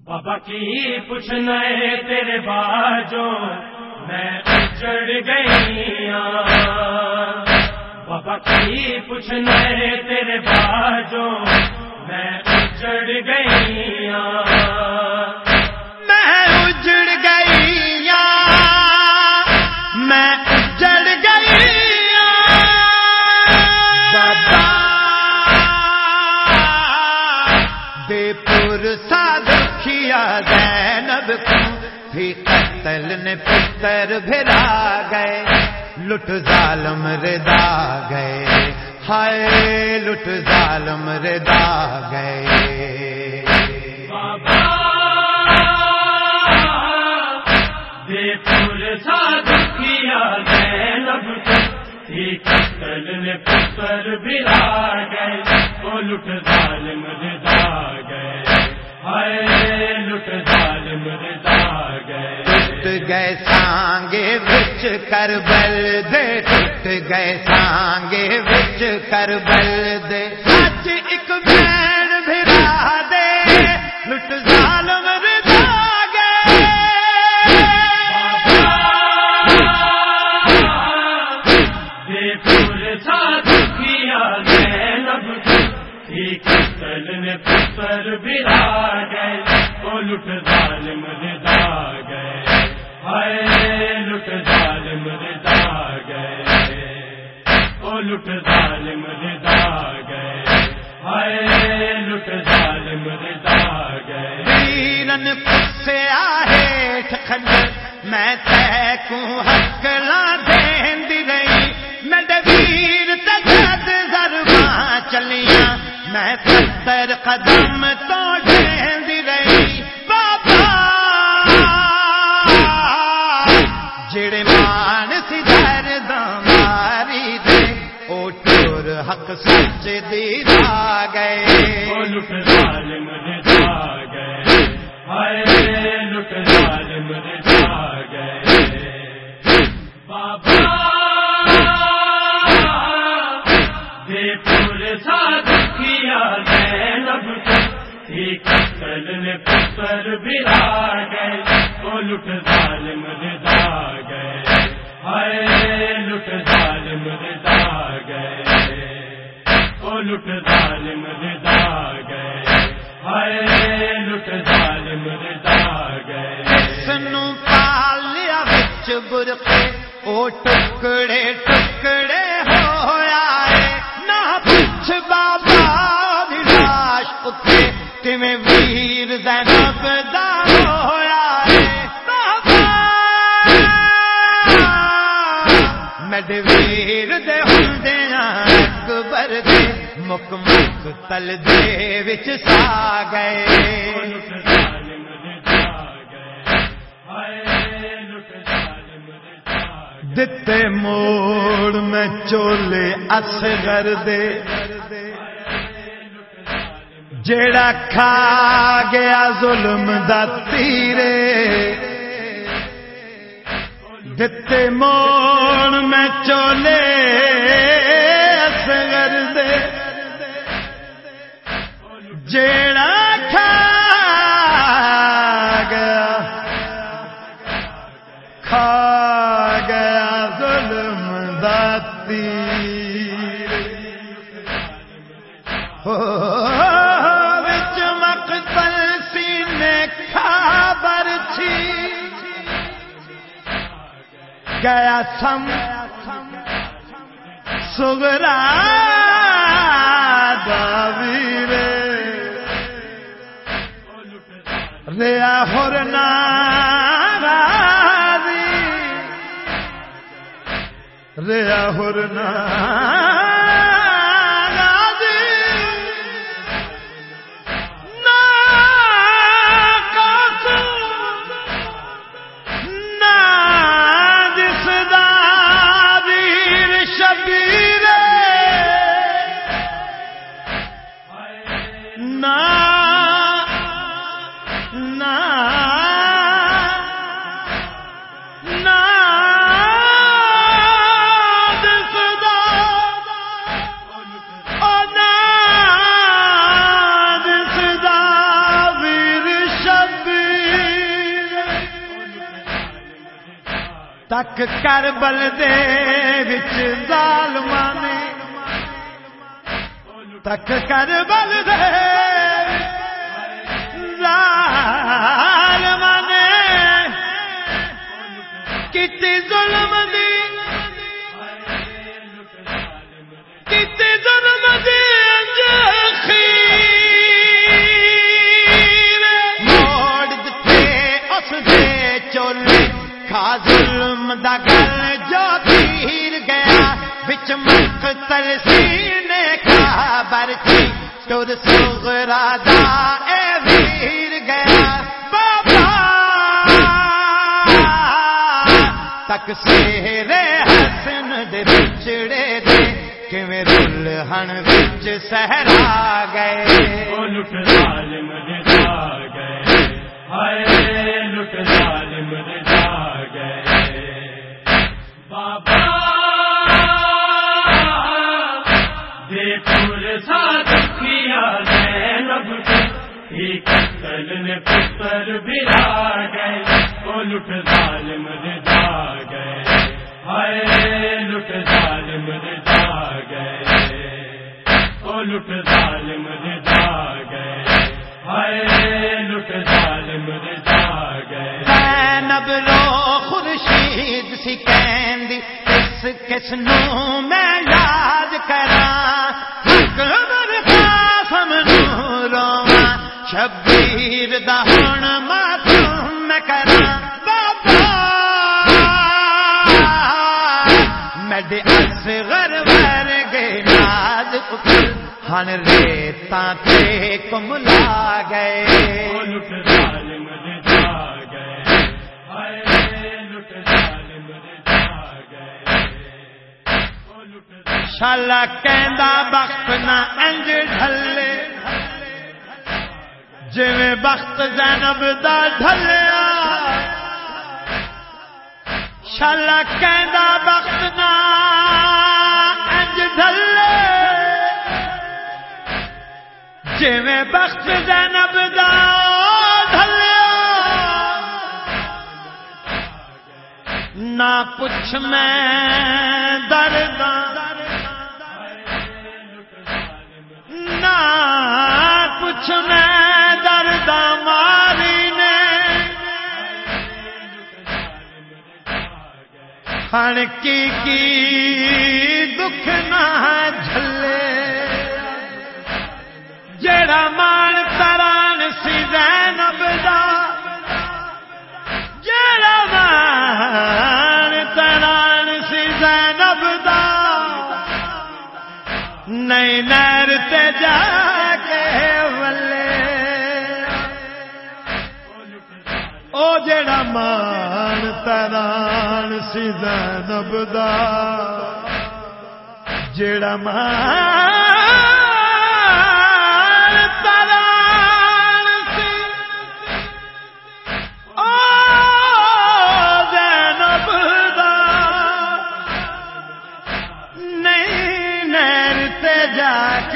بابا کی پوچھنا ہے تیرے باجوں میں اجڑ گئی بابا کی پوچھنا ہے تیرے باجوں میں اجڑ گئی میں اجڑ گئی میں اجڑ گئی بابا بے پرسا دکھیا زینب کو بھی قتل نے پتر بھرا گئے لٹ ظالم ردا گئے ہائے لٹ ظالم ردا گئے بابا بے پرسا دکھیا زینب کو بھی قتل نے پتر بھرا گئے وہ لٹ ظالم ردا گئے ہائے لٹ ظالم ردا گئے ٹوٹ گئے سانگے وچ کربل دے ٹوٹ گئے سانگے وچ کربل دے سچ ایک بین بھرا دے لٹ ظالم ردا گئے بے پرسا دکھیا زینب کو بھی قتل نے پتر بھرا گئے وہ لٹ ظالم ردا گئے ہائے لٹ ظالم ردا گئے وہ لٹ ظالم ردا گئے ہائے لٹ ظالم ردا گئے ویرن پسے آہے ٹھکنر میں تے کو حق لا دیندی رہی میں ویر تجد ضرباں چلیاں میں ستر قدم تو دیندی رہی بابا جڑے مان سی درداں ماری دے او ٹور حق سچ دی جا گئے وہ لٹ ظالم ردا گئے ہائے لٹ ظالم ردا گئے بابا بے پرسا دکھیا زینب کو بھی قتل نے پتر بھرا گئے وہ لٹ ظالم ردا گئے ہائے لٹ ظالم ردا گئے وہ لٹ ظالم ردا گئے ہائے لٹ ظالم ردا گئے سنو پالیا وچ برقے او ٹکڑے ٹکڑے ہویا ہے نہ پوچھ بابا دی لاش اتے کیویں ویر زینب دا ہویا ہے بابا میرے ویر دے ہوندیاں اکبر دے مک مک تل دے وچ سا گئے دتے موڑ میں چولے اصغر دے جیڑا کھا گیا ظلم دا تیرے دتے موڑ میں چولے اصغر دے جیڑا کھا گیا ظلم دا تیر وچ مقتل سینے خبر تھی گیا سم سغرا دا ویر ریا ہرنا ریا ہرنا تک کربل دے وچ ظالماں نے تک کربل دے ظالماں نے کتے ظلم دی کتے ظلم دی جخیر موڑ دتے اس دے چولے کھا ظلم دا گل جو تیر گیا بچ مقتل سینے کا برچی ٹر صغرا دا اے ویر گیا بابا تک سہرے حسن دے بچڑے دے کیویں دلہن وچ صحرا گئے او لٹ ظالم دے جا گئے ہائے لٹ ظالم دے جا گئے بابا دے پور سادکیا زینب ہی قتل نے پتر بلا گئے او لٹ ظالم دے جا گئے ہائے لٹ ظالم دے جا گئے او لٹ ظالم دے جا گئے ہائے لٹ ظالم دے جا گئے زینب رو خورشید سی کہندی کس نو میں یاد کراں حکمر قاسم نو رواں شبیر دا ہن ماتم میں کراں بابا میڈے اصغر ورگے ناز ہن ریتاں تے کملا گئے او لٹ ظالم دے جا گئے ہائے لٹ ظالم دے جا گئے او لٹ شالا کہندا بخت نہ انج ڈھلے جویں بخت زینب دا ڈھلیا شالا کہندا بخت نہ انج ڈھلے جویں بخت زینب دا ڈھلیا نہ پوچھ میں درداں نہ پوچھ میں درداں ماری نے ہن کی دکھ نہ جھلے جڑا مان تران سی زینب دا جڑا مان تران سی زینب دا نئی نہر تے جا کے ولے او جڑا مان تران سی زینب دا جڑا مان